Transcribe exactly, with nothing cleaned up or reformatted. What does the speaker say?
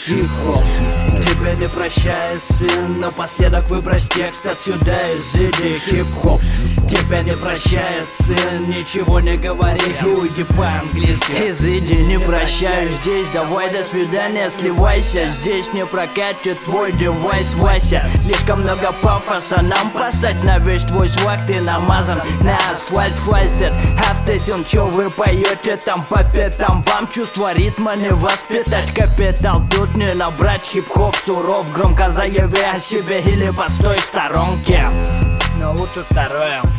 хип-хоп. Тебя не прощает сын, напоследок выбрось текст отсюда, изыди хип-хоп. Тебя не прощает сын, ничего не говори и уйди по-английски. Изыди, не прощаю здесь, давай до свидания, сливайся. Здесь не прокатит твой девайс, Вася. Слишком много пафоса, нам пасать на весь твой свак. Ты намазан на асфальт, фальцет, автотюн. Чё вы поете там по пятам? Вам чувство ритма не воспитать. Капитал тут не набрать, хип-хоп суров. Громко заяви о себе или постой в сторонке. Но лучше второе.